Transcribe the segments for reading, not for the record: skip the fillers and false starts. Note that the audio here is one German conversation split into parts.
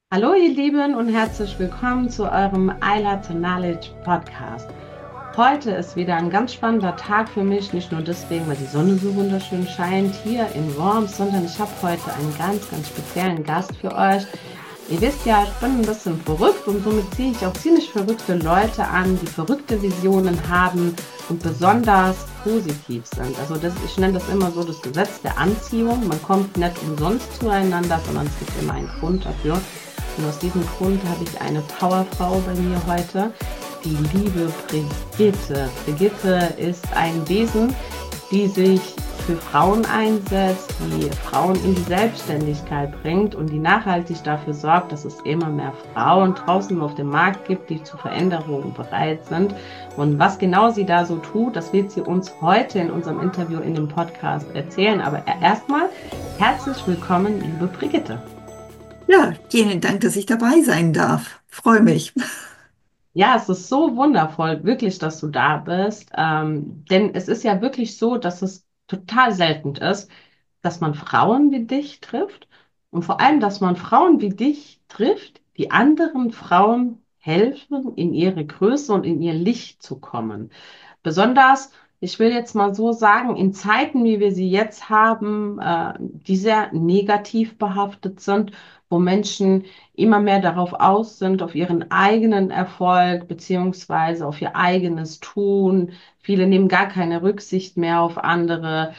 Hallo ihr Lieben und herzlich willkommen zu eurem Ayla to Knowledge Podcast. Heute ist wieder ein ganz spannender Tag für mich, nicht nur deswegen, weil die Sonne so wunderschön scheint hier in Worms, sondern ich habe heute einen ganz speziellen Gast für euch. Ihr wisst ja, ich bin ein bisschen verrückt und somit ziehe ich auch ziemlich verrückte Leute an, die verrückte Visionen haben und besonders positiv sind. Also ich nenne das immer so das Gesetz der Anziehung. Man kommt nicht umsonst zueinander, sondern es gibt immer einen Grund dafür. Und aus diesem Grund habe ich eine Powerfrau bei mir heute, die liebe Brigitte. Brigitte ist ein Wesen, die sich für Frauen einsetzt, die Frauen in die Selbstständigkeit bringt und die nachhaltig dafür sorgt, dass es immer mehr Frauen draußen auf dem Markt gibt, die zu Veränderungen bereit sind. Und was genau sie da so tut, das wird sie uns heute in unserem Interview in dem Podcast erzählen. Aber erstmal herzlich willkommen, liebe Brigitte. Ja, vielen Dank, dass ich dabei sein darf. Freue mich. Ja, es ist so wundervoll, wirklich, dass du da bist. Denn es ist ja wirklich so, dass es total selten ist, dass man Frauen wie dich trifft und vor allem, dass man Frauen wie dich trifft, die anderen Frauen helfen, in ihre Größe und in ihr Licht zu kommen. Besonders, ich will jetzt mal so sagen, in Zeiten, wie wir sie jetzt haben, die sehr negativ behaftet sind, wo Menschen immer mehr darauf aus sind, auf ihren eigenen Erfolg beziehungsweise auf ihr eigenes Tun. Viele nehmen gar keine Rücksicht mehr auf andere.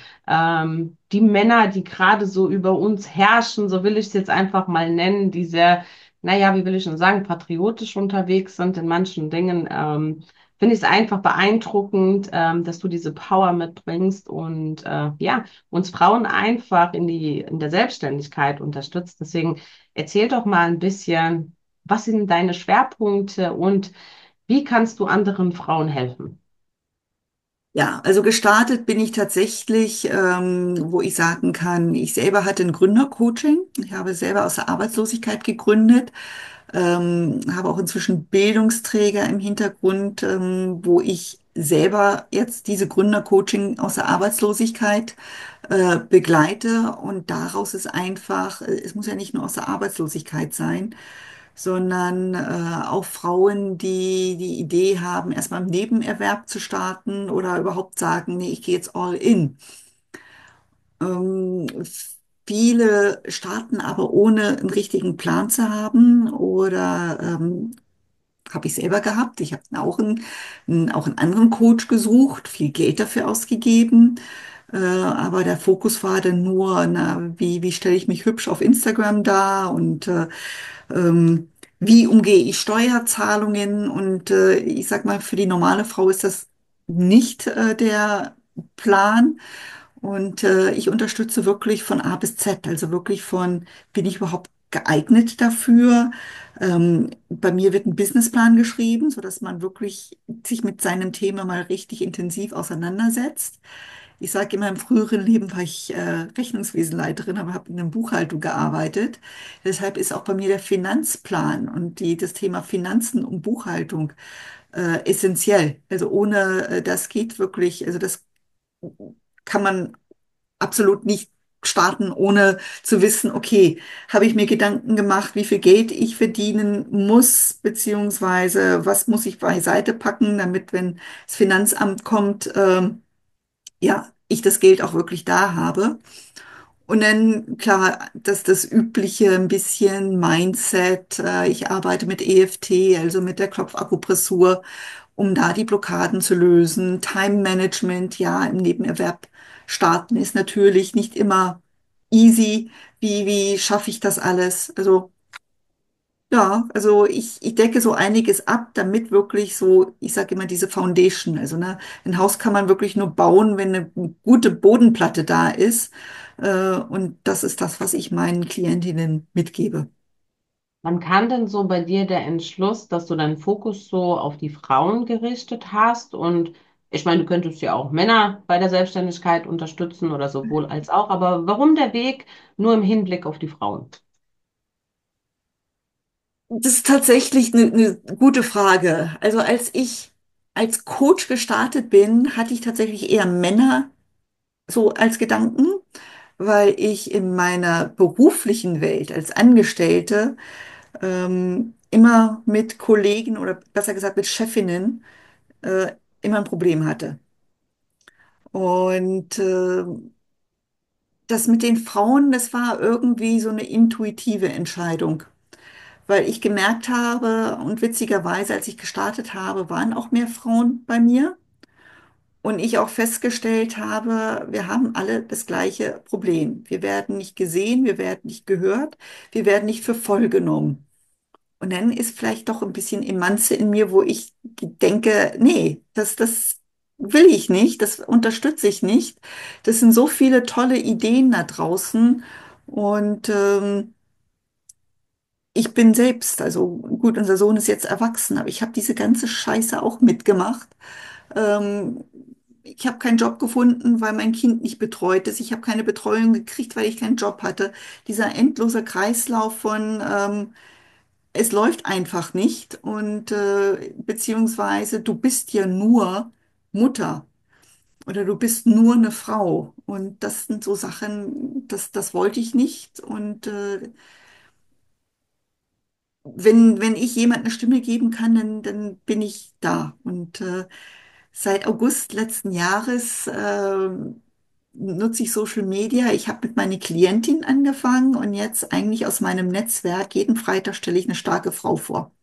Die Männer, die gerade so über uns herrschen, so will ich es jetzt einfach mal nennen, die sehr, naja, wie will ich schon sagen, patriotisch unterwegs sind in manchen Dingen. Finde ich es einfach beeindruckend, dass du diese Power mitbringst und ja, uns Frauen einfach in der Selbstständigkeit unterstützt. Deswegen erzähl doch mal ein bisschen, was sind deine Schwerpunkte und wie kannst du anderen Frauen helfen? Ja, also gestartet bin ich tatsächlich, wo ich sagen kann, ich selber hatte ein Gründercoaching. Ich habe selber aus der Arbeitslosigkeit gegründet, habe auch inzwischen Bildungsträger im Hintergrund, wo ich selber jetzt diese Gründercoaching aus der Arbeitslosigkeit begleite. Und daraus ist einfach, es muss ja nicht nur aus der Arbeitslosigkeit sein, sondern auch Frauen, die die Idee haben, erstmal im Nebenerwerb zu starten oder überhaupt sagen, nee, ich gehe jetzt all in. Ähm, Viele starten aber ohne einen richtigen Plan zu haben oder habe ich selber gehabt. Ich habe auch einen anderen Coach gesucht, viel Geld dafür ausgegeben. Aber der Fokus war dann nur, na, wie stelle ich mich hübsch auf Instagram dar und ähm, wie umgehe ich Steuerzahlungen? Und ich sag mal, für die normale Frau ist das nicht der Plan. Und ich unterstütze wirklich von A bis Z, also wirklich von, bin ich überhaupt geeignet dafür? Bei mir wird ein Businessplan geschrieben, sodass man wirklich sich mit seinem Thema mal richtig intensiv auseinandersetzt. Ich sage immer, im früheren Leben war ich Rechnungswesenleiterin, aber habe in der Buchhaltung gearbeitet. Deshalb ist auch bei mir der Finanzplan und das Thema Finanzen und Buchhaltung essentiell. Also ohne das geht wirklich, also das kann man absolut nicht starten, ohne zu wissen, okay, habe ich mir Gedanken gemacht, wie viel Geld ich verdienen muss, beziehungsweise was muss ich beiseite packen, damit, wenn das Finanzamt kommt, ja, ich das Geld auch wirklich da habe. Und dann, klar, das übliche ein bisschen Mindset. Ich arbeite mit EFT, also mit der Klopfakupressur, um da die Blockaden zu lösen. Time Management, ja, im Nebenerwerb starten ist natürlich nicht immer easy. Wie schaffe ich das alles? Also, ja, also ich decke so einiges ab, damit wirklich so, ich sage immer diese Foundation, also ne, ein Haus kann man wirklich nur bauen, wenn eine gute Bodenplatte da ist. Und das ist das, was ich meinen Klientinnen mitgebe. Wann kam denn so bei dir der Entschluss, dass du deinen Fokus so auf die Frauen gerichtet hast? Und ich meine, du könntest ja auch Männer bei der Selbstständigkeit unterstützen oder sowohl als auch, aber warum der Weg nur im Hinblick auf die Frauen? Das ist tatsächlich eine gute Frage. Also als ich als Coach gestartet bin, hatte ich tatsächlich eher Männer so als Gedanken, weil ich in meiner beruflichen Welt als Angestellte immer mit Kollegen oder besser gesagt mit Chefinnen immer ein Problem hatte. Und das mit den Frauen, das war irgendwie so eine intuitive Entscheidung, weil ich gemerkt habe, und witzigerweise, als ich gestartet habe, waren auch mehr Frauen bei mir. Und ich auch festgestellt habe, wir haben alle das gleiche Problem. Wir werden nicht gesehen, wir werden nicht gehört, wir werden nicht für voll genommen. Und dann ist vielleicht doch ein bisschen Emanze in mir, wo ich denke, nee, das will ich nicht, das unterstütze ich nicht. Das sind so viele tolle Ideen da draußen. Und ich bin selbst, also gut, unser Sohn ist jetzt erwachsen, aber ich habe diese ganze Scheiße auch mitgemacht. Ähm, Ich habe keinen Job gefunden, weil mein Kind nicht betreut ist. Ich habe keine Betreuung gekriegt, weil ich keinen Job hatte. Dieser endlose Kreislauf von es läuft einfach nicht und beziehungsweise du bist ja nur Mutter oder du bist nur eine Frau und das sind so Sachen, das wollte ich nicht und wenn ich jemand eine Stimme geben kann, dann bin ich da und seit August letzten Jahres nutze ich Social Media. Ich habe mit meiner Klientin angefangen und jetzt eigentlich aus meinem Netzwerk, jeden Freitag stelle ich eine starke Frau vor.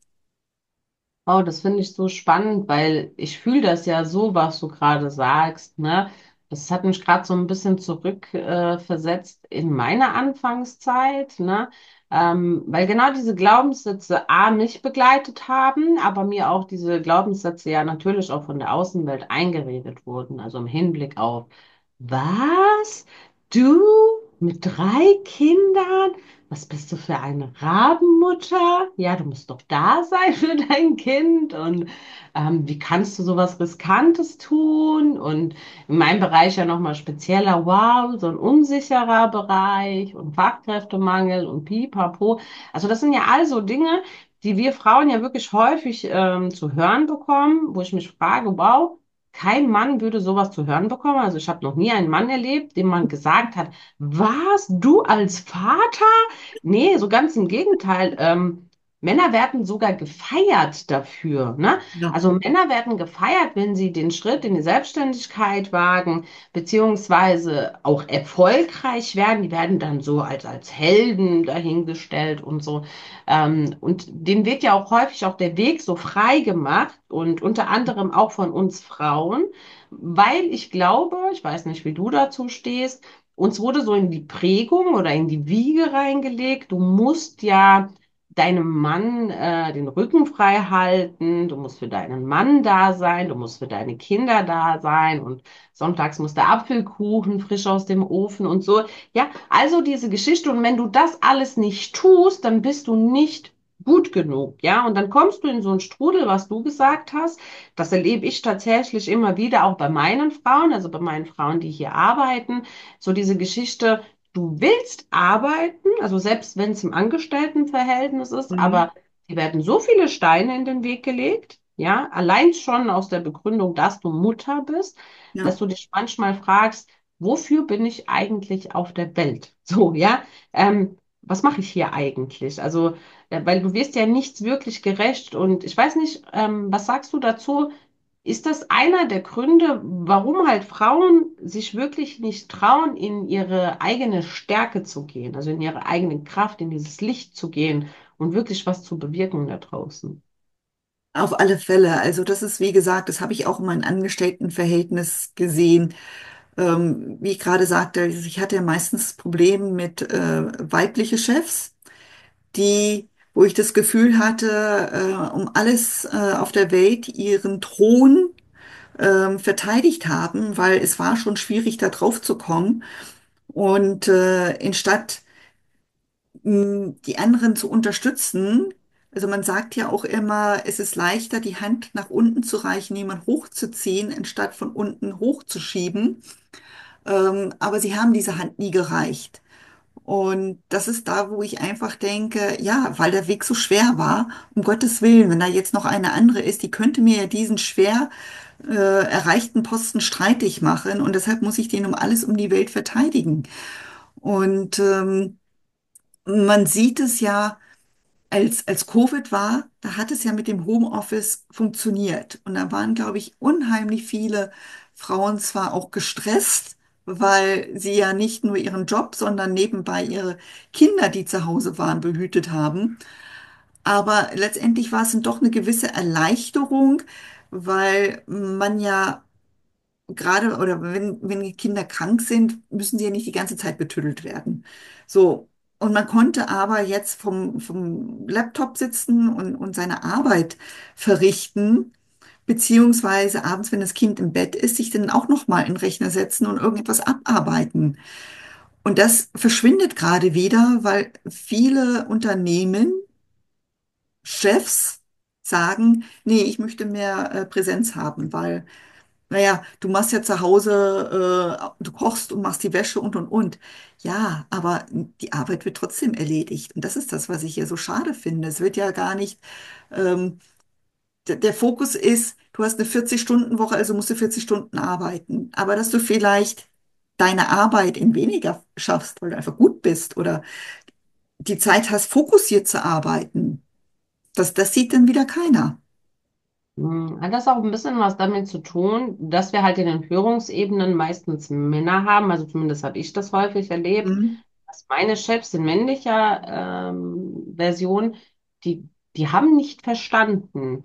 Oh, das finde ich so spannend, weil ich fühle das ja so, was du gerade sagst, ne? Das hat mich gerade so ein bisschen zurückversetzt in meine Anfangszeit, ne? Weil genau diese Glaubenssätze A mich begleitet haben, aber mir auch diese Glaubenssätze ja natürlich auch von der Außenwelt eingeredet wurden, also im Hinblick auf, was? Du mit 3 Kindern? Was bist du für eine Rabenmutter? Ja, du musst doch da sein für dein Kind. Und wie kannst du sowas Riskantes tun? Und in meinem Bereich ja nochmal spezieller, wow, so ein unsicherer Bereich und Fachkräftemangel und Pipapo. Also das sind ja all so Dinge, die wir Frauen ja wirklich häufig zu hören bekommen, wo ich mich frage, wow, kein Mann würde sowas zu hören bekommen. Also ich habe noch nie einen Mann erlebt, dem man gesagt hat, was, du als Vater? Nee, so ganz im Gegenteil. Männer werden sogar gefeiert dafür, ne? Ja, Also Männer werden gefeiert, wenn sie den Schritt in die Selbstständigkeit wagen, beziehungsweise auch erfolgreich werden. Die werden dann so als Helden dahingestellt und so. Und denen wird ja auch häufig auch der Weg so frei gemacht und unter anderem auch von uns Frauen, weil ich glaube, ich weiß nicht, wie du dazu stehst, uns wurde so in die Prägung oder in die Wiege reingelegt, du musst ja deinem Mann den Rücken frei halten, du musst für deinen Mann da sein, du musst für deine Kinder da sein und sonntags muss der Apfelkuchen frisch aus dem Ofen und so. Ja, also diese Geschichte und wenn du das alles nicht tust, dann bist du nicht gut genug, ja, und dann kommst du in so einen Strudel, was du gesagt hast. Das erlebe ich tatsächlich immer wieder auch bei meinen Frauen, also bei meinen Frauen, die hier arbeiten so diese Geschichte, du willst arbeiten, also selbst wenn es im Angestelltenverhältnis ist, mhm. aber dir werden so viele Steine in den Weg gelegt, ja, allein schon aus der Begründung, dass du Mutter bist, dass Ja, du dich manchmal fragst, wofür bin ich eigentlich auf der Welt? So, ja, was mache ich hier eigentlich? Also, weil du wirst ja nichts wirklich gerecht und ich weiß nicht, was sagst du dazu? Ist das einer der Gründe, warum halt Frauen sich wirklich nicht trauen, in ihre eigene Stärke zu gehen, also in ihre eigene Kraft, in dieses Licht zu gehen und wirklich was zu bewirken da draußen? auf alle Fälle. Also das ist, wie gesagt, das habe ich auch in meinem Angestelltenverhältnis gesehen. Wie ich gerade sagte, ich hatte ja meistens das Problem mit weibliche Chefs, die, wo ich das Gefühl hatte, um alles auf der Welt ihren Thron verteidigt haben, weil es war schon schwierig, da drauf zu kommen. Und anstatt die anderen zu unterstützen, also man sagt ja auch immer, es ist leichter, die Hand nach unten zu reichen, jemand hochzuziehen, anstatt von unten hochzuschieben. Aber sie haben diese Hand nie gereicht. Und das ist da, wo ich einfach denke, ja, weil der Weg so schwer war, um Gottes Willen, wenn da jetzt noch eine andere ist, die könnte mir ja diesen schwer erreichten Posten streitig machen und deshalb muss ich den um alles um die Welt verteidigen. Und man sieht es ja, als Covid war, da hat es ja mit dem Homeoffice funktioniert. Und da waren, glaube ich, unheimlich viele Frauen zwar auch gestresst, weil sie ja nicht nur ihren Job, sondern nebenbei ihre Kinder, die zu Hause waren, behütet haben. Aber letztendlich war es dann doch eine gewisse Erleichterung, weil man ja gerade oder wenn die Kinder krank sind, müssen sie ja nicht die ganze Zeit betüttelt werden. So. Und man konnte aber jetzt vom Laptop sitzen und seine Arbeit verrichten, beziehungsweise abends, wenn das Kind im Bett ist, sich dann auch nochmal in den Rechner setzen und irgendetwas abarbeiten. Und das verschwindet gerade wieder, weil viele Unternehmen, Chefs sagen, nee, ich möchte mehr Präsenz haben, weil naja, du machst ja zu Hause, du kochst und machst die Wäsche und. Ja, aber die Arbeit wird trotzdem erledigt. Und das ist das, was ich hier so schade finde. Es wird ja gar nicht, ähm, der Fokus ist, du hast eine 40-Stunden-Woche, also musst du 40 Stunden arbeiten. Aber dass du vielleicht deine Arbeit in weniger schaffst, weil du einfach gut bist oder die Zeit hast, fokussiert zu arbeiten, das sieht dann wieder keiner. Hat das auch ein bisschen was damit zu tun, dass wir halt in den Führungsebenen meistens Männer haben, also zumindest habe ich das häufig erlebt, Mhm. dass meine Chefs in männlicher Version, die, die haben nicht verstanden,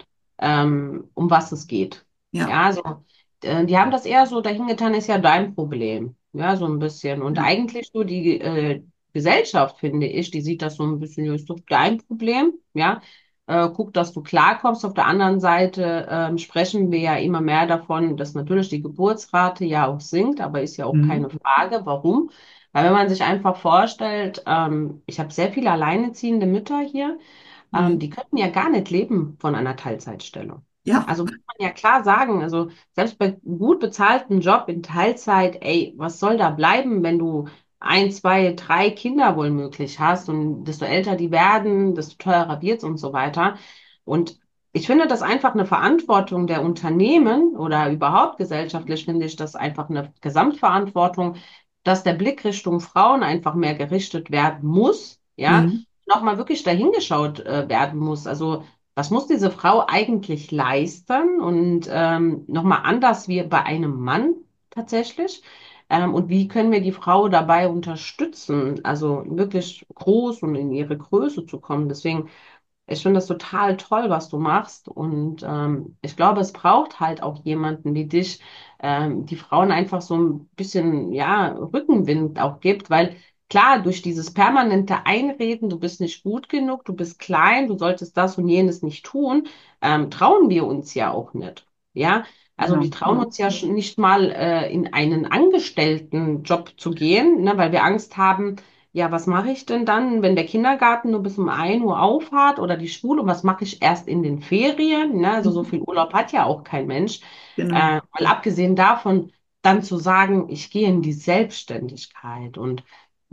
um was es geht. Ja, Ja, also die haben das eher so dahingetan, ist ja dein Problem. Ja, so ein bisschen. Und ja. eigentlich so die Gesellschaft, finde ich, die sieht das so ein bisschen, ja, ist doch dein Problem. Ja, guck, dass du klarkommst. Auf der anderen Seite sprechen wir ja immer mehr davon, dass natürlich die Geburtsrate ja auch sinkt, aber ist ja auch keine Mhm. Frage, warum. Weil wenn man sich einfach vorstellt, ich habe sehr viele alleinerziehende Mütter hier, Mhm. die könnten ja gar nicht leben von einer Teilzeitstelle. Ja, Also muss man ja klar sagen, also selbst bei gut bezahlten Job in Teilzeit, ey, was soll da bleiben, wenn du ein, zwei, drei Kinder wohl möglich hast und desto älter die werden, desto teurer wird's und so weiter. Und ich finde das einfach eine Verantwortung der Unternehmen oder überhaupt gesellschaftlich finde ich das einfach eine Gesamtverantwortung, dass der Blick Richtung Frauen einfach mehr gerichtet werden muss, ja, mhm. nochmal wirklich dahingeschaut werden muss. Also was muss diese Frau eigentlich leisten und nochmal anders wie bei einem Mann tatsächlich? Und wie können wir die Frau dabei unterstützen, also wirklich groß und in ihre Größe zu kommen? Deswegen ich finde das total toll, was du machst. Und ich glaube, es braucht halt auch jemanden wie dich, die Frauen einfach so ein bisschen, ja, Rückenwind auch gibt, weil klar, durch dieses permanente Einreden, du bist nicht gut genug, du bist klein, du solltest das und jenes nicht tun, trauen wir uns ja auch nicht. Ja, also wir Genau. trauen uns ja schon nicht mal in einen Angestelltenjob zu gehen, ne, weil wir Angst haben, ja, was mache ich denn dann, wenn der Kindergarten nur bis um 1 Uhr aufhat oder die Schule? Und was mache ich erst in den Ferien? Ne? Also so Mhm. viel Urlaub hat ja auch kein Mensch. Genau. Mal abgesehen davon, dann zu sagen, ich gehe in die Selbstständigkeit. Und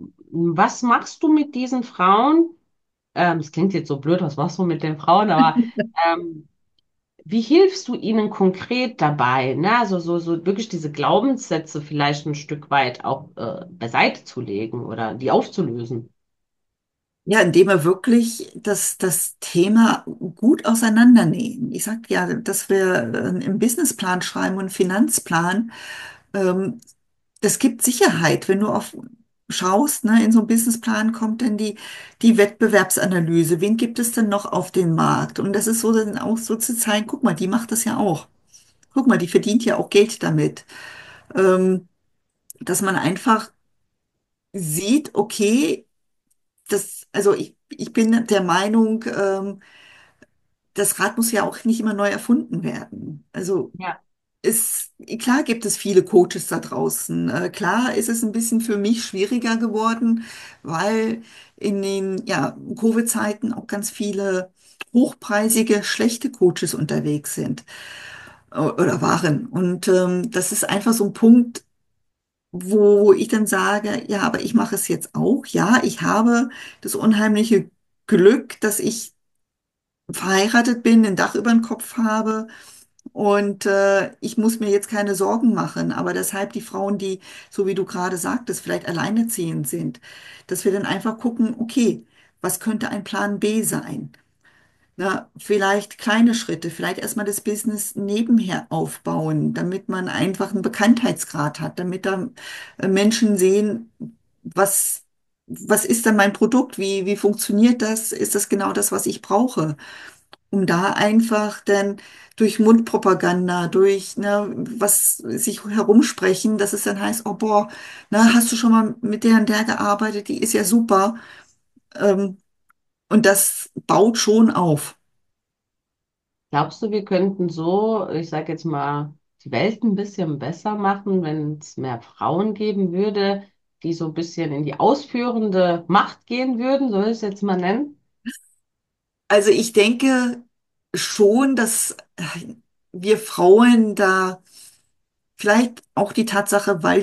was machst du mit diesen Frauen? Es klingt jetzt so blöd, was machst du mit den Frauen? Aber ähm, wie hilfst du ihnen konkret dabei? Ne? Also so wirklich diese Glaubenssätze vielleicht ein Stück weit auch beiseite zu legen oder die aufzulösen. Ja, indem wir wirklich das Thema gut auseinandernehmen. Ich sage ja, dass wir im Businessplan schreiben und einen Finanzplan. Ähm, Das gibt Sicherheit, wenn du auf schaust, ne, in so einen Businessplan kommt dann die Wettbewerbsanalyse. Wen gibt es denn noch auf dem Markt? Und das ist so dann auch so zu zeigen, guck mal, die macht das ja auch. Guck mal, die verdient ja auch Geld damit. Dass man einfach sieht, okay, also ich bin der Meinung, das Rad muss ja auch nicht immer neu erfunden werden. Also Ja. klar gibt es viele Coaches da draußen. Klar ist es ein bisschen für mich schwieriger geworden, weil in den ja, Covid-Zeiten auch ganz viele hochpreisige, schlechte Coaches unterwegs sind oder waren. Und das ist einfach so ein Punkt, wo ich dann sage, ja, aber ich mache es jetzt auch. Ja, ich habe das unheimliche Glück, dass ich verheiratet bin, ein Dach über dem Kopf habe und ich muss mir jetzt keine Sorgen machen. Aber deshalb die Frauen, die, so wie du gerade sagtest, vielleicht alleinerziehend sind, dass wir dann einfach gucken, okay, was könnte ein Plan B sein? Na, vielleicht kleine Schritte, vielleicht erstmal das Business nebenher aufbauen, damit man einfach einen Bekanntheitsgrad hat, damit da Menschen sehen, was, was ist denn mein Produkt, wie funktioniert das, ist das genau das, was ich brauche, um da einfach dann durch Mundpropaganda, durch was sich herumsprechen, dass es dann heißt, oh boah, hast du schon mal mit der und der gearbeitet, die ist ja super. Ähm, und das baut schon auf. Glaubst du, wir könnten so, ich sage jetzt mal, die Welt ein bisschen besser machen, wenn es mehr Frauen geben würde, die so ein bisschen in die ausführende Macht gehen würden, soll ich es jetzt mal nennen? Also ich denke schon, dass wir Frauen da vielleicht auch die Tatsache, weil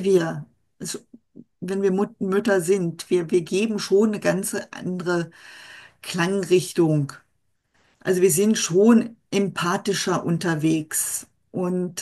wenn wir Mütter sind, wir geben schon eine ganz andere Klangrichtung. Also wir sind schon empathischer unterwegs. Und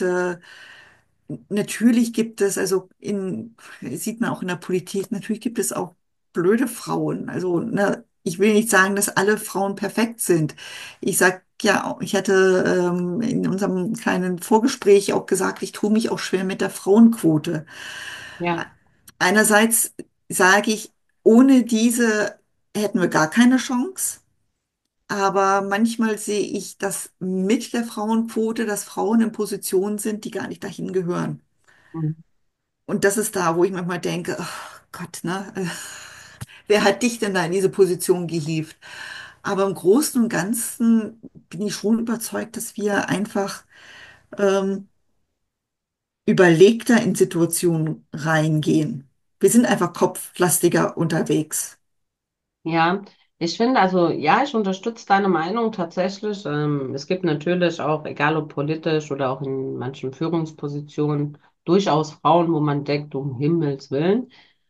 natürlich gibt es, sieht man auch in der Politik, natürlich gibt es auch blöde Frauen. Also, ich will nicht sagen, dass alle Frauen perfekt sind. Ich sag ja, ich hatte in unserem kleinen Vorgespräch auch gesagt, ich tue mich auch schwer mit der Frauenquote. Ja. Einerseits sage ich, ohne diese hätten wir gar keine Chance. Aber manchmal sehe ich, dass mit der Frauenquote, dass Frauen in Positionen sind, die gar nicht dahin gehören. Und das ist da, wo ich manchmal denke, oh Gott, wer hat dich denn da in diese Position gehievt? Aber im Großen und Ganzen bin ich schon überzeugt, dass wir einfach ähm, überlegter in Situationen reingehen. Wir sind einfach kopflastiger unterwegs. Ja, ich finde also, ja, ich unterstütze deine Meinung tatsächlich. Es gibt natürlich auch, egal ob politisch oder auch in manchen Führungspositionen, durchaus Frauen, wo man denkt, um Himmels Willen.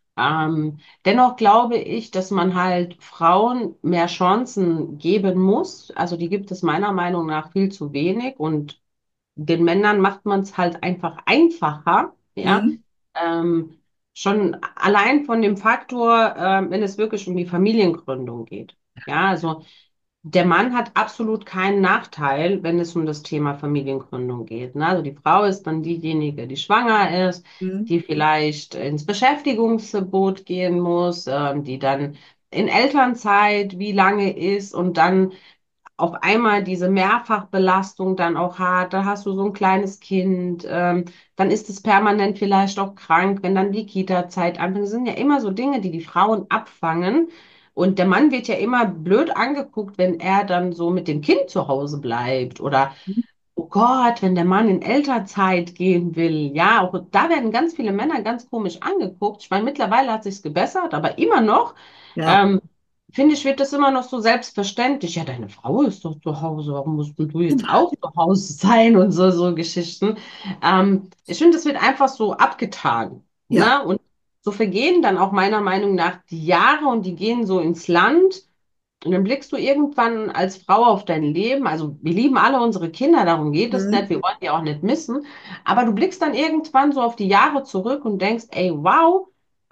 Dennoch glaube ich, dass man halt Frauen mehr Chancen geben muss. Also die gibt es meiner Meinung nach viel zu wenig und den Männern macht man es halt einfach einfacher, ja. Hm? Ähm, Schon allein von dem Faktor, wenn es wirklich um die Familiengründung geht. Ja, also der Mann hat absolut keinen Nachteil, wenn es um das Thema Familiengründung geht. Ne? Also die Frau ist dann diejenige, die schwanger ist, Hm? die vielleicht ins Beschäftigungsverbot gehen muss, die dann in Elternzeit wie lange ist und dann auf einmal diese Mehrfachbelastung dann auch hat, da hast du so ein kleines Kind, dann ist es permanent vielleicht auch krank, wenn dann die Kita-Zeit anfängt. Das sind ja immer so Dinge, die die Frauen abfangen. Und der Mann wird ja immer blöd angeguckt, wenn er dann so mit dem Kind zu Hause bleibt oder oh Gott, wenn der Mann in Elternzeit gehen will. Ja, auch da werden ganz viele Männer ganz komisch angeguckt. Ich meine, mittlerweile hat sich's gebessert, aber immer noch, Ja, ähm, finde ich, wird das immer noch so selbstverständlich. Ja, deine Frau ist doch zu Hause. Warum musst denn du jetzt auch zu Hause sein und so Geschichten? Ich finde, das wird einfach so abgetan. ja. Ne? Und so vergehen dann auch meiner Meinung nach die Jahre und die gehen so ins Land. Und dann blickst du irgendwann als Frau auf dein Leben. Also wir lieben alle unsere Kinder, darum geht es Hm? nicht. Wir wollen die auch nicht missen. Aber du blickst dann irgendwann so auf die Jahre zurück und denkst, ey, wow,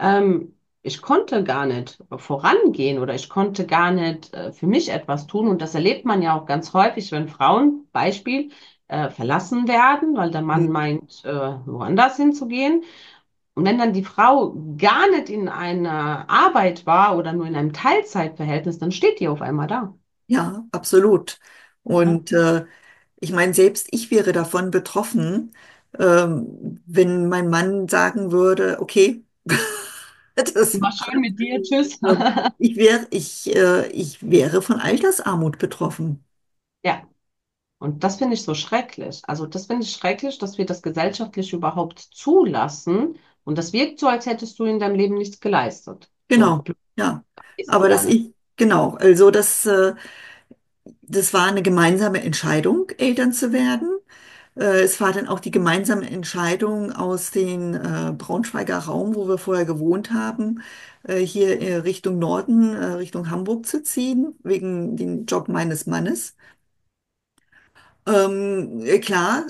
ich konnte gar nicht vorangehen oder ich konnte gar nicht für mich etwas tun. Und das erlebt man ja auch ganz häufig, wenn Frauen, Beispiel, verlassen werden, weil der Mann Hm? meint, woanders hinzugehen. Und wenn dann die Frau gar nicht in einer Arbeit war oder nur in einem Teilzeitverhältnis, dann steht die auf einmal da. Ja, absolut. Ja. Und ich meine, selbst ich wäre davon betroffen, wenn mein Mann sagen würde, okay, das War schön mit dir, tschüss. ich wäre von Altersarmut betroffen. Ja, und das finde ich so schrecklich. Also das finde ich schrecklich, dass wir das gesellschaftlich überhaupt zulassen. Und das wirkt so, als hättest du in deinem Leben nichts geleistet. So Genau, ja. ist du Aber ja dass nicht. ich, genau, also das war eine gemeinsame Entscheidung, Eltern zu werden. Es war dann auch die gemeinsame Entscheidung aus dem Braunschweiger Raum, wo wir vorher gewohnt haben, hier Richtung Norden, Richtung Hamburg zu ziehen, wegen dem Job meines Mannes. Klar,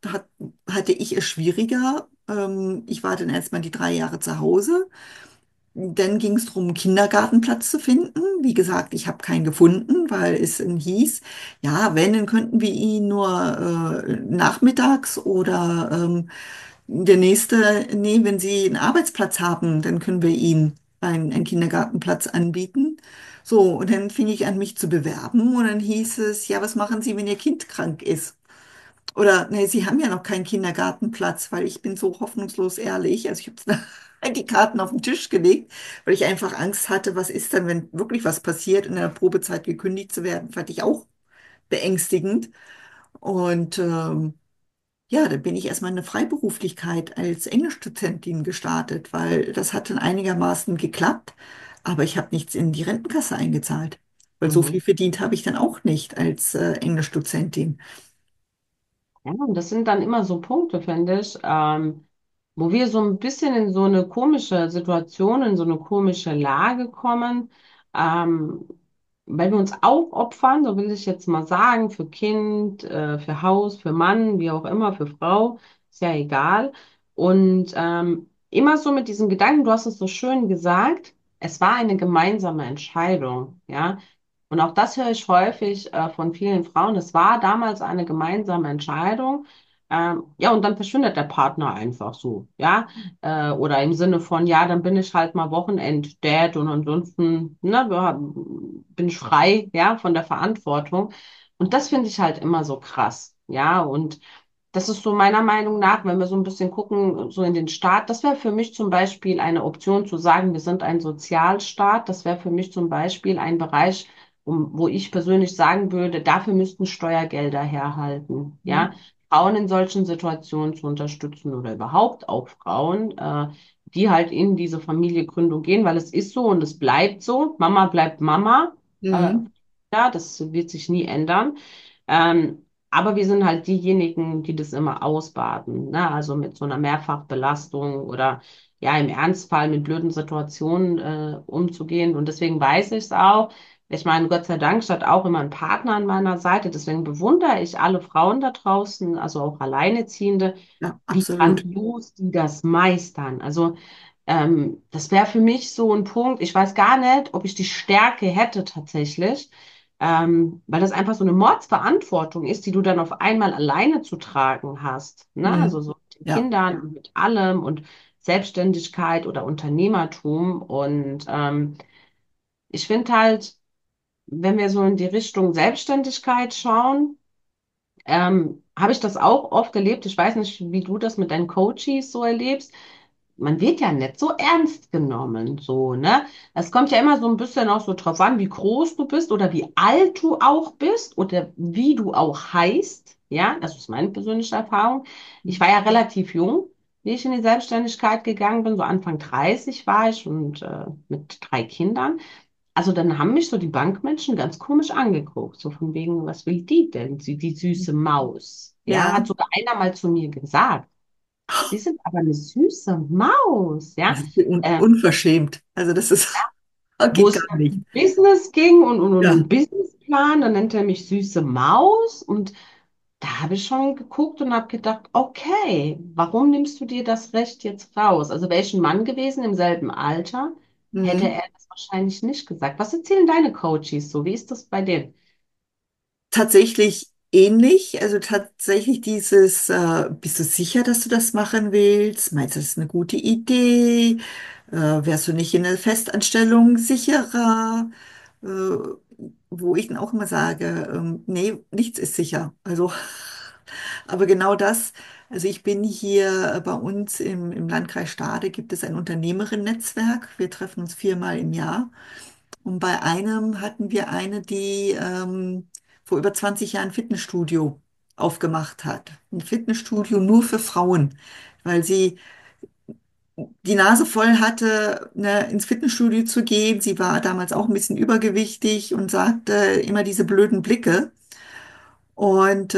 hatte ich es schwieriger. Ich war dann erstmal die 3 Jahre zu Hause. Dann ging es darum, einen Kindergartenplatz zu finden. Wie gesagt, ich habe keinen gefunden, weil es hieß, ja, wenn, dann könnten wir ihn nur nachmittags oder der nächste, nee, wenn Sie einen Arbeitsplatz haben, dann können wir Ihnen einen Kindergartenplatz anbieten. So, und dann fing ich an, mich zu bewerben und dann hieß es, ja, was machen Sie, wenn Ihr Kind krank ist? Oder, nee, Sie haben ja noch keinen Kindergartenplatz, weil ich bin so hoffnungslos ehrlich. Also ich habe die Karten auf den Tisch gelegt, weil ich einfach Angst hatte, was ist dann, wenn wirklich was passiert, in der Probezeit gekündigt zu werden, fand ich auch beängstigend. Und ja, da bin ich erstmal in eine Freiberuflichkeit als Englischdozentin gestartet, weil das hat dann einigermaßen geklappt, aber ich habe nichts in die Rentenkasse eingezahlt, weil so Mhm. viel verdient habe ich dann auch nicht als Englischdozentin. Ja, und das sind dann immer so Punkte, finde ich, wo wir so ein bisschen in so eine komische Situation, in so eine komische Lage kommen, ähm, weil wir uns aufopfern, so will ich jetzt mal sagen, für Kind, für Haus, für Mann, wie auch immer, für Frau, ist ja egal. Und immer so mit diesem Gedanken, du hast es so schön gesagt, es war eine gemeinsame Entscheidung, ja. Und auch das höre ich häufig von vielen Frauen. Es war damals eine gemeinsame Entscheidung. Ja, und dann verschwindet der Partner einfach so, ja. Oder im Sinne von, ja, dann bin ich halt mal Wochenend-Dad und ansonsten, ne, bin ich frei, ja, von der Verantwortung. Und das finde ich halt immer so krass, ja. Und das ist so meiner Meinung nach, wenn wir so ein bisschen gucken, so in den Staat, das wäre für mich zum Beispiel eine Option zu sagen, wir sind ein Sozialstaat. Das wäre für mich zum Beispiel ein Bereich, wo ich persönlich sagen würde, dafür müssten Steuergelder herhalten. Ja, Mhm. Frauen in solchen Situationen zu unterstützen oder überhaupt auch Frauen, die halt in diese Familiengründung gehen, weil es ist so und es bleibt so. Mama bleibt Mama. Äh, Mhm. ja, das wird sich nie ändern. Aber wir sind halt diejenigen, die das immer ausbaden, ne? Also mit so einer Mehrfachbelastung oder ja, im Ernstfall mit blöden Situationen umzugehen. Und deswegen weiß ich es auch. Ich meine, Gott sei Dank statt auch immer ein Partner an meiner Seite. Deswegen bewundere ich alle Frauen da draußen, also auch Alleinerziehende, Ja, wie absolut. grandios die das meistern. Also das wäre für mich so ein Punkt. Ich weiß gar nicht, ob ich die Stärke hätte tatsächlich, weil das einfach so eine Mordsverantwortung ist, die du dann auf einmal alleine zu tragen hast. Ne? Also Mhm. so mit den Ja. Kindern und mit allem und Selbstständigkeit oder Unternehmertum. Und ich finde halt, wenn wir so in die Richtung Selbstständigkeit schauen, habe ich das auch oft erlebt. Ich weiß nicht, wie du das mit deinen Coaches so erlebst. Man wird ja nicht so ernst genommen, so, ne? Es kommt ja immer so ein bisschen auch so drauf an, wie groß du bist oder wie alt du auch bist oder wie du auch heißt. Ja, das ist meine persönliche Erfahrung. Ich war ja relativ jung, wie ich in die Selbstständigkeit gegangen bin. So Anfang 30 war ich und mit 3 Kindern. Also dann haben mich so die Bankmenschen ganz komisch angeguckt, so von wegen, was will die denn, die süße Maus? Ja, Ja, hat sogar einer mal zu mir gesagt. Sie sind aber eine süße Maus, ja. das ist Äh, unverschämt. Also das ist, Wo geht es gar nicht. um Business ging und Ja. einen Businessplan, dann nennt er mich süße Maus und da habe ich schon geguckt und habe gedacht, okay, warum nimmst du dir das Recht jetzt raus? Also wäre ich ein Mann gewesen im selben Alter, hätte Mhm. er das wahrscheinlich nicht gesagt. Was erzählen deine Coaches so? Wie ist das bei denen? Tatsächlich ähnlich. Also tatsächlich dieses, bist du sicher, dass du das machen willst? Meinst du, das ist eine gute Idee? Wärst du nicht in der Festanstellung sicherer? Äh, wo ich dann auch immer sage, nee, nichts ist sicher. Also, aber genau das, also ich bin hier bei uns im Landkreis Stade gibt es ein Unternehmerinnen-Netzwerk. Wir treffen uns 4-mal im Jahr. Und bei einem hatten wir eine, die vor über 20 Jahren ein Fitnessstudio aufgemacht hat. Ein Fitnessstudio nur für Frauen, weil sie die Nase voll hatte, ne, ins Fitnessstudio zu gehen. Sie war damals auch ein bisschen übergewichtig und sagte immer diese blöden Blicke. Und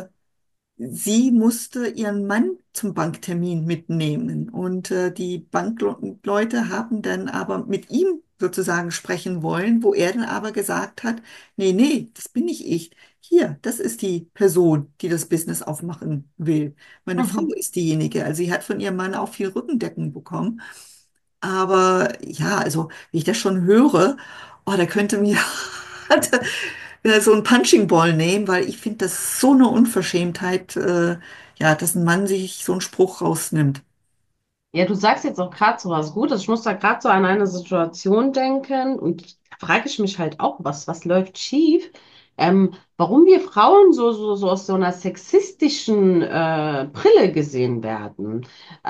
sie musste ihren Mann zum Banktermin mitnehmen und die Bankleute haben dann aber mit ihm sozusagen sprechen wollen, wo er dann aber gesagt hat, nee, nee, das bin nicht ich. Hier, das ist die Person, die das Business aufmachen will. Meine Frau Mhm. ist diejenige. Also sie hat von ihrem Mann auch viel Rückendeckung bekommen. Aber ja, also wie ich das schon höre, oh, da könnte mir so ein Punching Ball nehmen, weil ich finde das so eine Unverschämtheit, ja, dass ein Mann sich so einen Spruch rausnimmt. Ja, du sagst jetzt auch gerade so was Gutes. Ich muss da gerade so an eine Situation denken und da frage ich mich halt auch, was läuft schief? Warum wir Frauen so aus so einer sexistischen Brille gesehen werden.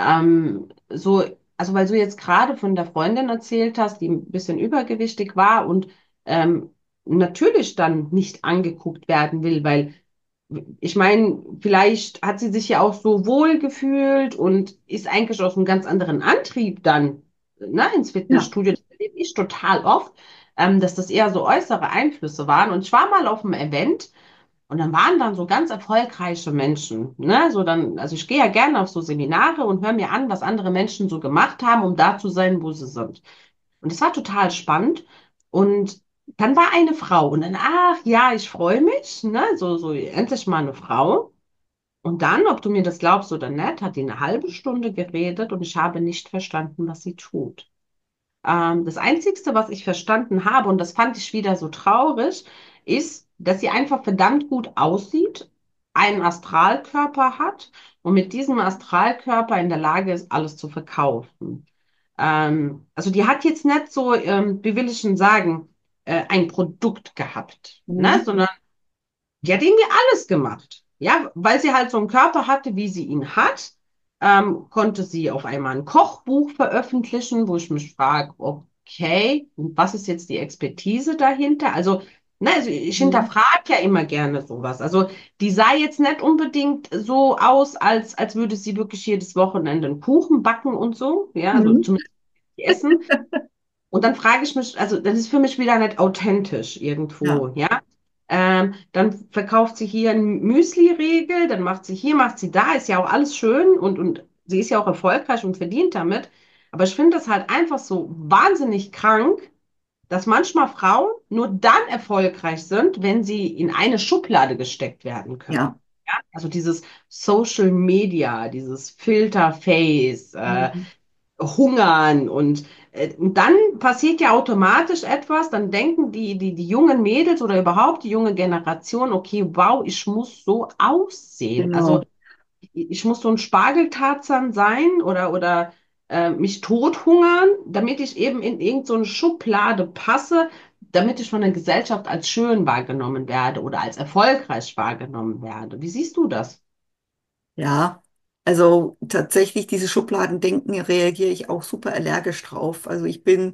Also weil du jetzt gerade von der Freundin erzählt hast, die ein bisschen übergewichtig war und natürlich dann nicht angeguckt werden will, weil ich meine, vielleicht hat sie sich ja auch so wohl gefühlt und ist eigentlich aus einem ganz anderen Antrieb dann, ne, ins Ja. Fitnessstudio. Das erlebe ich total oft, dass das eher so äußere Einflüsse waren. Und ich war mal auf einem Event und dann waren dann so ganz erfolgreiche Menschen, ne, so dann, also ich gehe ja gerne auf so Seminare und höre mir an, was andere Menschen so gemacht haben, um da zu sein, wo sie sind. Und es war total spannend. Und dann war eine Frau und dann, ach ja, ich freue mich, ne, so endlich mal eine Frau. Und dann, ob du mir das glaubst oder nicht, hat die eine halbe Stunde geredet und ich habe nicht verstanden, was sie tut. Das Einzigste, was ich verstanden habe, und das fand ich wieder so traurig, ist, dass sie einfach verdammt gut aussieht, einen Astralkörper hat und mit diesem Astralkörper in der Lage ist, alles zu verkaufen. Also die hat jetzt nicht so, wie will ich denn sagen, ein Produkt gehabt, ne? Mhm. Sondern die hat irgendwie alles gemacht. Ja, weil sie halt so einen Körper hatte, wie sie ihn hat, konnte sie auf einmal ein Kochbuch veröffentlichen, wo ich mich frage, okay, und was ist jetzt die Expertise dahinter? Also, ne, also ich Mhm. hinterfrage ja immer gerne sowas. Also, die sah jetzt nicht unbedingt so aus, als würde sie wirklich jedes Wochenende einen Kuchen backen und so. Ja, also Mhm. zumindest essen. Und dann frage ich mich, also das ist für mich wieder nicht authentisch Ja, irgendwo, ja. Dann verkauft sie hier einen Müsli-Riegel, dann macht sie hier, macht sie da, ist ja auch alles schön und sie ist ja auch erfolgreich und verdient damit. Aber ich finde das halt einfach so wahnsinnig krank, dass manchmal Frauen nur dann erfolgreich sind, wenn sie in eine Schublade gesteckt werden ja. können. Ja? Also dieses Social Media, dieses Filterface, Mhm. hungern und dann passiert ja automatisch etwas, dann denken die jungen Mädels oder überhaupt die junge Generation, okay, wow, ich muss so aussehen. Also Genau. ich muss so ein Spargeltarzan sein oder mich tothungern, damit ich eben in irgendeine so eine Schublade passe, damit ich von der Gesellschaft als schön wahrgenommen werde oder als erfolgreich wahrgenommen werde. Wie siehst du das? Ja, also tatsächlich diese Schubladendenken reagiere ich auch super allergisch drauf. Also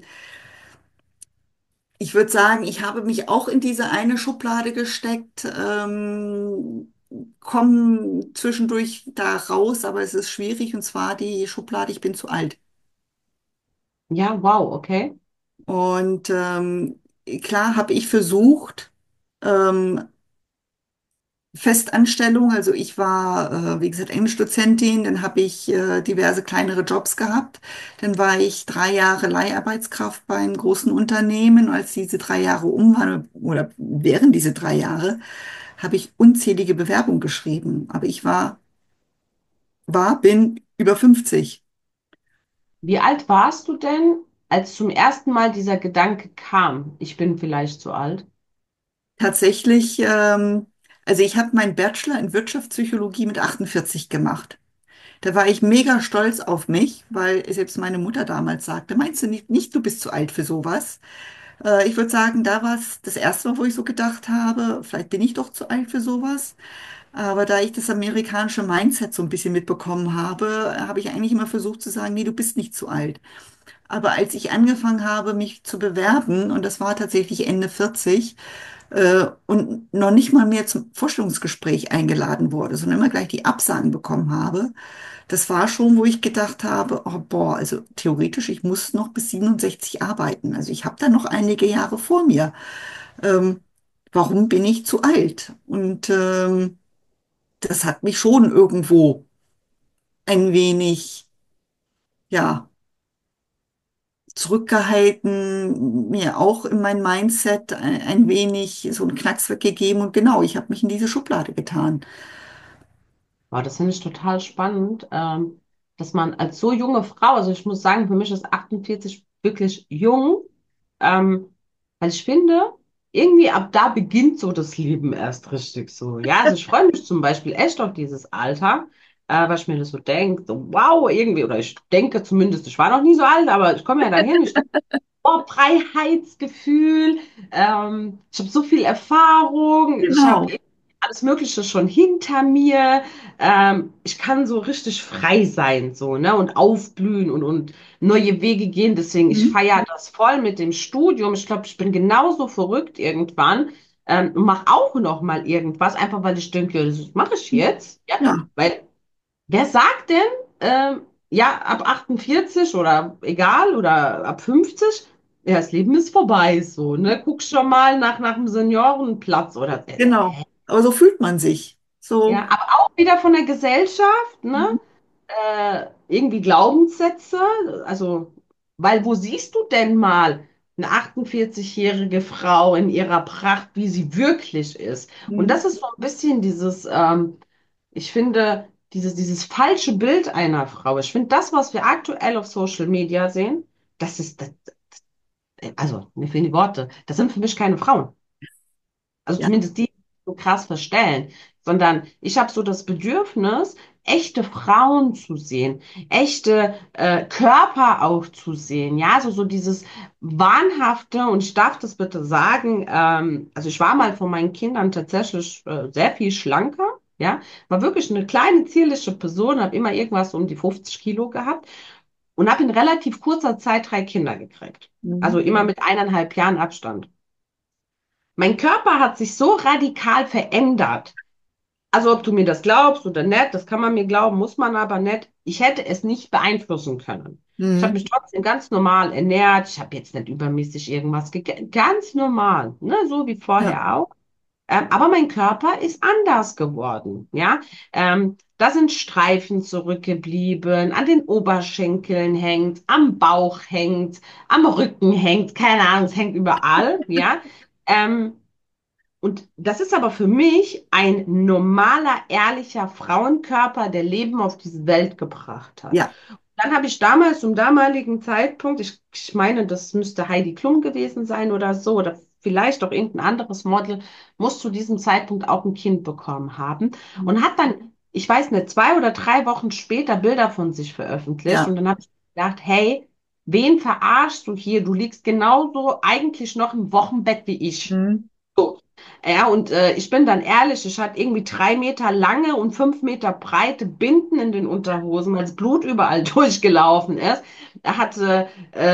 ich würde sagen, ich habe mich auch in diese eine Schublade gesteckt, komme zwischendurch da raus, aber es ist schwierig und zwar die Schublade, ich bin zu alt. Ja, wow, okay. Und klar habe ich versucht, ähm, Festanstellung, also ich war, wie gesagt, Englischdozentin, dann habe ich diverse kleinere Jobs gehabt. Dann war ich 3 Jahre Leiharbeitskraft bei einem großen Unternehmen. Als diese 3 Jahre um waren, oder während diese 3 Jahre, habe ich unzählige Bewerbungen geschrieben. Aber bin über 50. Wie alt warst du denn, als zum ersten Mal dieser Gedanke kam, ich bin vielleicht zu alt? Tatsächlich, also ich habe meinen Bachelor in Wirtschaftspsychologie mit 48 gemacht. Da war ich mega stolz auf mich, weil selbst meine Mutter damals sagte, meinst du nicht, du bist zu alt für sowas? Ich würde sagen, da war es das erste Mal, wo ich so gedacht habe, vielleicht bin ich doch zu alt für sowas. Aber da ich das amerikanische Mindset so ein bisschen mitbekommen habe, habe ich eigentlich immer versucht zu sagen, nee, du bist nicht zu alt. Aber als ich angefangen habe, mich zu bewerben, und das war tatsächlich Ende 40, und noch nicht mal mehr zum Vorstellungsgespräch eingeladen wurde, sondern immer gleich die Absagen bekommen habe, das war schon, wo ich gedacht habe, oh boah, also theoretisch, ich muss noch bis 67 arbeiten. Also ich habe da noch einige Jahre vor mir. Ähm, warum bin ich zu alt? Und das hat mich schon irgendwo ein wenig, ja, zurückgehalten, mir auch in mein Mindset ein wenig so einen Knacks weggegeben. Und genau, ich habe mich in diese Schublade getan. Wow, das finde ich total spannend. dass man als so junge Frau, also ich muss sagen, für mich ist 48 wirklich jung, weil ich finde, irgendwie ab da beginnt so das Leben erst richtig so. Ja, also ich freue mich zum Beispiel echt auf dieses Alter, weil ich mir das so denke, so wow, irgendwie, oder ich denke zumindest, ich war noch nie so alt, aber ich komme ja dahin, ich denke, oh, Freiheitsgefühl, ich habe so viel Erfahrung, ich habe Genau, alles Mögliche schon hinter mir, ich kann so richtig frei sein, so, ne, und aufblühen und neue Wege gehen, deswegen, ich mhm. feiere das voll mit dem Studium, ich glaube, ich bin genauso verrückt irgendwann, und mache auch noch mal irgendwas, einfach weil ich denke, ja, das mache ich jetzt, ja, Ja, weil wer sagt denn, ja, ab 48 oder egal oder ab 50, ja, das Leben ist vorbei, so, ne? Guck schon mal nach dem Seniorenplatz oder, genau. Aber so fühlt man sich. ja, So. aber auch wieder von der Gesellschaft, ne? Mhm. Irgendwie Glaubenssätze, also, weil wo siehst du denn mal eine 48-jährige Frau in ihrer Pracht, wie sie wirklich ist? Und Mhm. das ist so ein bisschen dieses, ich finde, dieses falsche Bild einer Frau. Ich finde, das, was wir aktuell auf Social Media sehen, das ist, also, mir fehlen die Worte, das sind für mich keine Frauen. Also Ja. zumindest die so krass verstellen, sondern ich habe so das Bedürfnis, echte Frauen zu sehen, echte Körper auch zu sehen, ja, so dieses wahnhafte, und ich darf das bitte sagen, also ich war mal von meinen Kindern tatsächlich sehr viel schlanker, ja, war wirklich eine kleine zierliche Person, habe immer irgendwas um die 50 Kilo gehabt und habe in relativ kurzer Zeit 3 Kinder gekriegt, also Mhm. immer mit 1,5 Jahren Abstand. Mein Körper hat sich so radikal verändert. Also ob du mir das glaubst oder nicht, das kann man mir glauben, muss man aber nicht. Ich hätte es nicht beeinflussen können. Ich habe Mhm. mich trotzdem ganz normal ernährt. Ich habe jetzt nicht übermäßig irgendwas gegessen. Ganz normal, ne? So wie Ja. vorher auch. Aber mein Körper ist anders geworden. Ja, da sind Streifen zurückgeblieben, an den Oberschenkeln hängt, am Bauch hängt, am Rücken hängt, keine Ahnung, es hängt überall. Ja, ähm, und das ist aber für mich ein normaler, ehrlicher Frauenkörper, der Leben auf diese Welt gebracht hat. Ja. Dann habe ich damals, zum damaligen Zeitpunkt, ich meine, das müsste Heidi Klum gewesen sein oder so, oder vielleicht auch irgendein anderes Model, muss zu diesem Zeitpunkt auch ein Kind bekommen haben und Mhm. hat dann, ich weiß nicht, 2 oder 3 Wochen später Bilder von sich veröffentlicht. Ja. Und dann habe ich gedacht, hey, wen verarschst du hier? Du liegst genauso eigentlich noch im Wochenbett wie ich. Mhm. So. Ja, und ich bin dann ehrlich, ich hatte irgendwie 3 Meter lange und 5 Meter breite Binden in den Unterhosen, weil das Blut überall durchgelaufen ist. Er hatte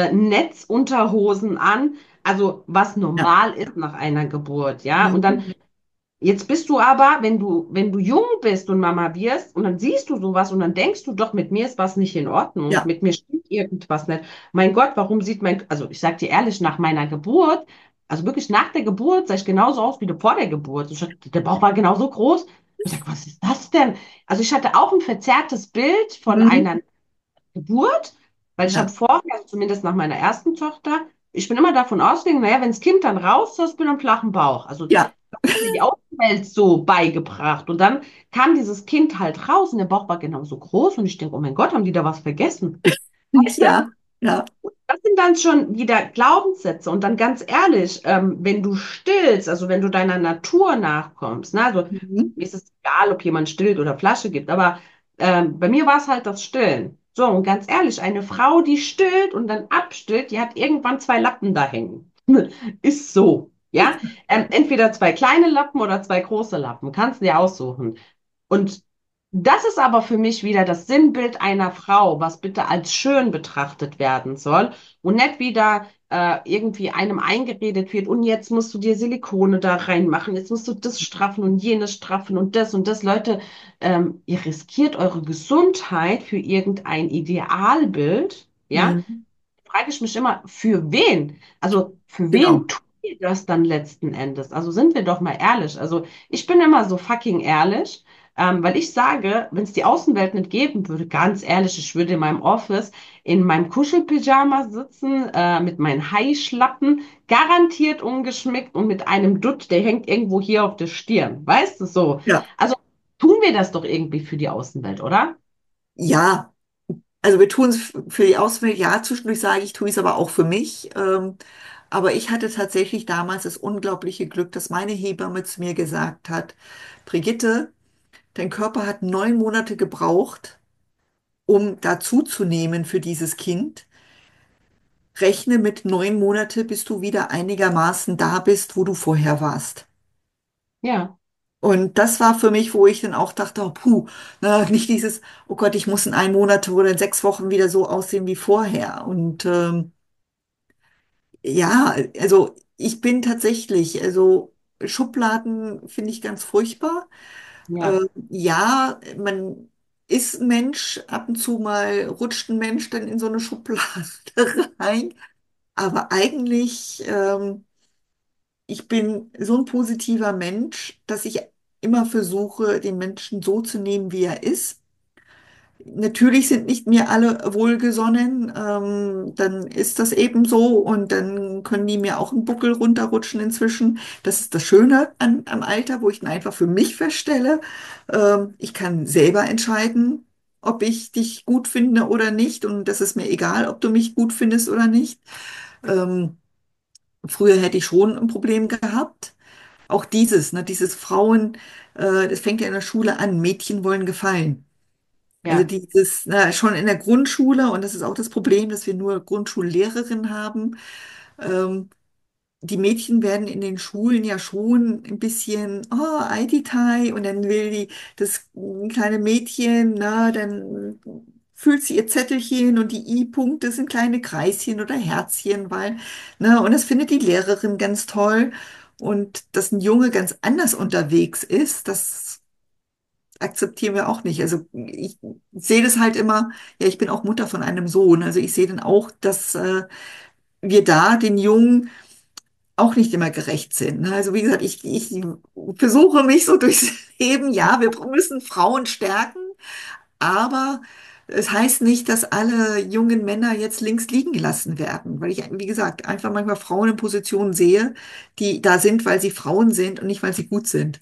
Netzunterhosen an, also was Ja. normal ist nach einer Geburt, ja. Und dann Mhm. jetzt bist du aber, wenn du jung bist und Mama wirst und dann siehst du sowas und dann denkst du doch, mit mir ist was nicht in Ordnung, Ja. mit mir stimmt irgendwas nicht. Mein Gott, warum sieht also ich sag dir ehrlich, nach meiner Geburt, also wirklich nach der Geburt, sah ich genauso aus wie vor der Geburt. Der Bauch war genauso groß. Ich sag, was ist das denn? Also ich hatte auch ein verzerrtes Bild von Mhm. einer Geburt, weil ich habe Ja. vorher, also zumindest nach meiner ersten Tochter, ich bin immer davon ausgegangen, naja, wenn das Kind dann raus ist, bin ich am flachen Bauch. Also Ja. das hat mir die Außenwelt so beigebracht. Und dann kam dieses Kind halt raus und der Bauch war genauso groß und ich denke, oh mein Gott, haben die da was vergessen? Weißt du? Ja. Ja. Das sind dann schon wieder Glaubenssätze. Und dann ganz ehrlich, wenn du stillst, also wenn du deiner Natur nachkommst, ne, also Mhm. mir ist es egal, ob jemand stillt oder Flasche gibt, aber bei mir war es halt das Stillen. So, und ganz ehrlich, eine Frau, die stillt und dann abstillt, die hat irgendwann 2 Lappen da hängen. Ist so, ja. Entweder 2 kleine Lappen oder 2 große Lappen, kannst du dir aussuchen. Und das ist aber für mich wieder das Sinnbild einer Frau, was bitte als schön betrachtet werden soll und nicht wieder irgendwie einem eingeredet wird und jetzt musst du dir Silikone da reinmachen, jetzt musst du das straffen und jenes straffen und das und das. Leute, ihr riskiert eure Gesundheit für irgendein Idealbild, ja? Mhm. Frage ich mich immer, für wen? Also für wen Genau. tut ihr das dann letzten Endes? Also sind wir doch mal ehrlich. Also ich bin immer so fucking ehrlich, weil ich sage, wenn es die Außenwelt nicht geben würde, ganz ehrlich, ich würde in meinem Office in meinem Kuschelpyjama sitzen, mit meinen Haischlappen, garantiert ungeschminkt und mit einem Dutt, der hängt irgendwo hier auf der Stirn. Weißt du so? Ja. Also tun wir das doch irgendwie für die Außenwelt, oder? Ja. Also wir tun es für die Außenwelt, ja, zwischendurch sage ich, tue ich es aber auch für mich. Aber ich hatte tatsächlich damals das unglaubliche Glück, dass meine Hebamme zu mir gesagt hat, Brigitte, dein Körper hat 9 Monate gebraucht, um dazuzunehmen für dieses Kind. Rechne mit 9 Monate, bis du wieder einigermaßen da bist, wo du vorher warst. Ja, Und das war für mich, wo ich dann auch dachte, oh, puh, na, nicht dieses, oh Gott, ich muss in 1 Monat oder in 6 Wochen wieder so aussehen wie vorher. Und ja, also ich bin tatsächlich, also Schubladen finde ich ganz furchtbar. ja, Ja, man ist ein Mensch, ab und zu mal rutscht ein Mensch dann in so eine Schublade rein. Aber eigentlich, ich bin so ein positiver Mensch, dass ich immer versuche, den Menschen so zu nehmen, wie er ist. Natürlich sind nicht mir alle wohlgesonnen, dann ist das eben so und dann können die mir auch einen Buckel runterrutschen inzwischen. Das ist das Schöne am Alter, wo ich dann einfach für mich feststelle, ich kann selber entscheiden, ob ich dich gut finde oder nicht und das ist mir egal, ob du mich gut findest oder nicht. Ähm, Früher hätte ich schon ein Problem gehabt. Auch dieses, ne, dieses Frauen, das fängt ja in der Schule an, Mädchen wollen gefallen. Also ja. dieses, na, schon in der Grundschule, und das ist auch das Problem, dass wir nur Grundschullehrerinnen haben. Ähm, Die Mädchen werden in den Schulen ja schon ein bisschen, oh, Ai-Dai, und dann will das kleine Mädchen, na, dann fühlt sie ihr Zettelchen und die I-Punkte sind kleine Kreischen oder Herzchen, weil, ne, und das findet die Lehrerin ganz toll. Und dass ein Junge ganz anders unterwegs ist, das akzeptieren wir auch nicht. Also ich sehe das halt immer, ja, ich bin auch Mutter von einem Sohn, also ich sehe dann auch, dass wir da den Jungen auch nicht immer gerecht sind. Ne? Also wie gesagt, ich versuche mich so durchs Leben, ja, wir müssen Frauen stärken, aber es heißt nicht, dass alle jungen Männer jetzt links liegen gelassen werden, weil ich, wie gesagt, einfach manchmal Frauen in Positionen sehe, die da sind, weil sie Frauen sind und nicht, weil sie gut sind.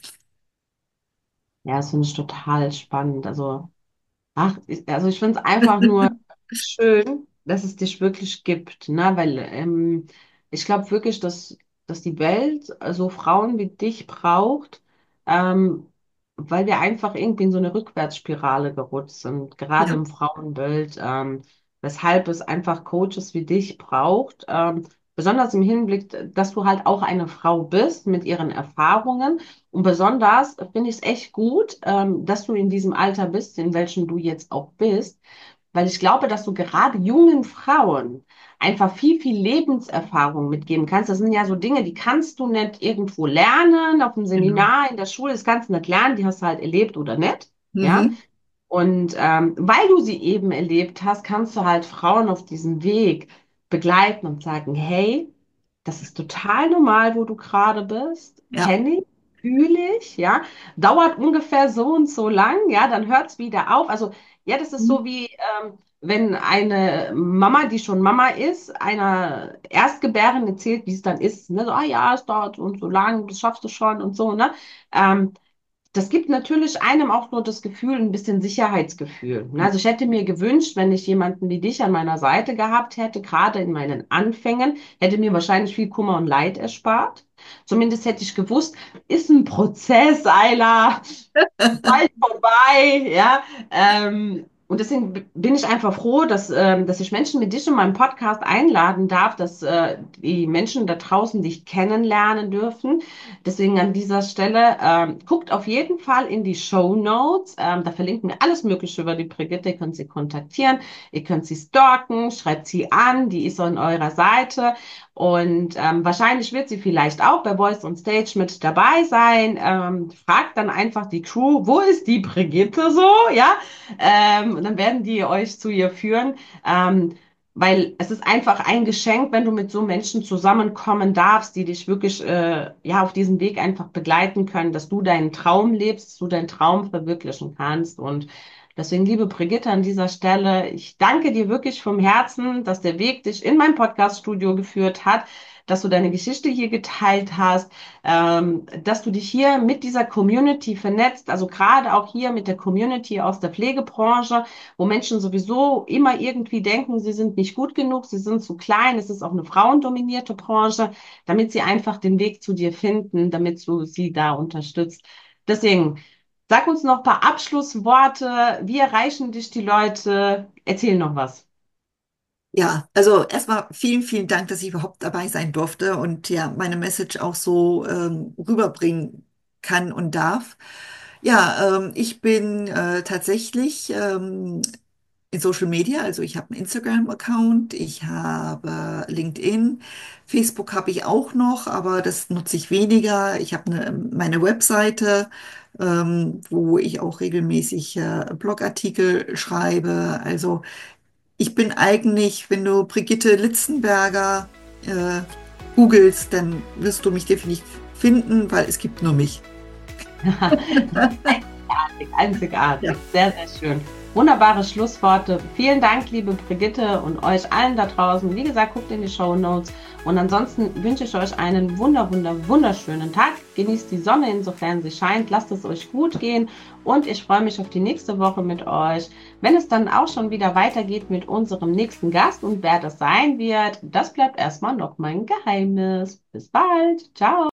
Ja, das finde ich total spannend. Also, also ich finde es einfach nur schön, dass es dich wirklich gibt, ne? Weil ich glaube wirklich, dass die Welt so Frauen wie dich braucht, ähm, weil wir einfach irgendwie in so eine Rückwärtsspirale gerutscht sind, gerade Ja. im Frauenbild, weshalb es einfach Coaches wie dich braucht, besonders im Hinblick, dass du halt auch eine Frau bist mit ihren Erfahrungen. Und besonders finde ich es echt gut, dass du in diesem Alter bist, in welchem du jetzt auch bist, weil ich glaube, dass du gerade jungen Frauen einfach viel, viel Lebenserfahrung mitgeben kannst. Das sind ja so Dinge, die kannst du nicht irgendwo lernen, auf einem Genau. Seminar, in der Schule, das kannst du nicht lernen, die hast du halt erlebt oder nicht. Ja, Mhm. und weil du sie eben erlebt hast, kannst du halt Frauen auf diesem Weg begleiten und sagen, hey, das ist total normal, wo du gerade bist, Ja. kenne ich, fühle ich, ja, dauert ungefähr so und so lang, ja, dann hört es wieder auf. Also, ja, das ist Mhm. so wie, wenn eine Mama, die schon Mama ist, einer Erstgebärenden erzählt, wie es dann ist, ne, so, ah ja, es dauert so und so lang, das schaffst du schon und so, ne, ähm, das gibt natürlich einem auch nur das Gefühl, ein bisschen Sicherheitsgefühl. Also ich hätte mir gewünscht, wenn ich jemanden wie dich an meiner Seite gehabt hätte, gerade in meinen Anfängen, hätte mir wahrscheinlich viel Kummer und Leid erspart. Zumindest hätte ich gewusst, ist ein Prozess, Ayla, bald vorbei, ja. Und deswegen bin ich einfach froh, dass ich Menschen wie dich in meinem Podcast einladen darf, dass die Menschen da draußen dich kennenlernen dürfen. Deswegen an dieser Stelle, guckt auf jeden Fall in die Show Notes. Da verlinken wir alles Mögliche über die Brigitte. Ihr könnt sie kontaktieren, ihr könnt sie stalken, schreibt sie an, die ist an eurer Seite. Und wahrscheinlich wird sie vielleicht auch bei Voice on Stage mit dabei sein. Fragt dann einfach die Crew, wo ist die Brigitte so? Ja, und dann werden die euch zu ihr führen. Weil es ist einfach ein Geschenk, wenn du mit so Menschen zusammenkommen darfst, die dich wirklich ja auf diesem Weg einfach begleiten können, dass du deinen Traum lebst, dass du deinen Traum verwirklichen kannst. Und Deswegen, liebe Brigitte, an dieser Stelle, ich danke dir wirklich vom Herzen, dass der Weg dich in mein Podcaststudio geführt hat, dass du deine Geschichte hier geteilt hast, dass du dich hier mit dieser Community vernetzt, also gerade auch hier mit der Community aus der Pflegebranche, wo Menschen sowieso immer irgendwie denken, sie sind nicht gut genug, sie sind zu klein, es ist auch eine frauendominierte Branche, damit sie einfach den Weg zu dir finden, damit du sie da unterstützt. Deswegen, sag uns noch ein paar Abschlussworte. Wie erreichen dich die Leute? Erzähl noch was. Ja, also erstmal vielen, vielen Dank, dass ich überhaupt dabei sein durfte und ja, meine Message auch so rüberbringen kann und darf. Ja, ich bin tatsächlich in Social Media, also ich habe einen Instagram-Account, ich habe LinkedIn, Facebook habe ich auch noch, aber das nutze ich weniger. Ich habe meine Webseite, wo ich auch regelmäßig Blogartikel schreibe. Also ich bin eigentlich, wenn du Brigitte Litzenberger äh, googelst, dann wirst du mich definitiv finden, weil es gibt nur mich. Einzigartig, einzigartig. Ja, Sehr, sehr schön. Wunderbare Schlussworte. Vielen Dank, liebe Brigitte und euch allen da draußen. Wie gesagt, guckt in die Show Notes. Und ansonsten wünsche ich euch einen wunderschönen Tag. Genießt die Sonne, insofern sie scheint. Lasst es euch gut gehen. Und ich freue mich auf die nächste Woche mit euch, wenn es dann auch schon wieder weitergeht mit unserem nächsten Gast. Und wer das sein wird, das bleibt erstmal noch mein Geheimnis. Bis bald. Ciao.